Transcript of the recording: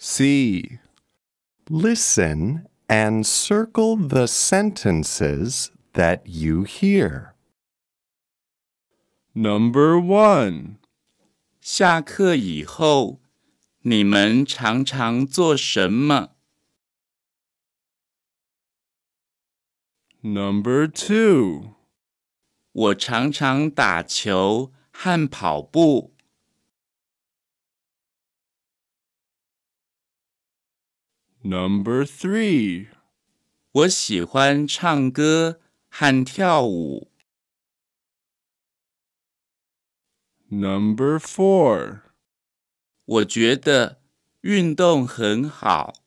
C. Listen and circle the sentences that you hear. Number 1. 下课以后，你们常常做什么？ Number 2. 我常常打球和跑步。 Number 3. 我喜欢唱歌和跳舞。 Number 4. 我觉得运动很好。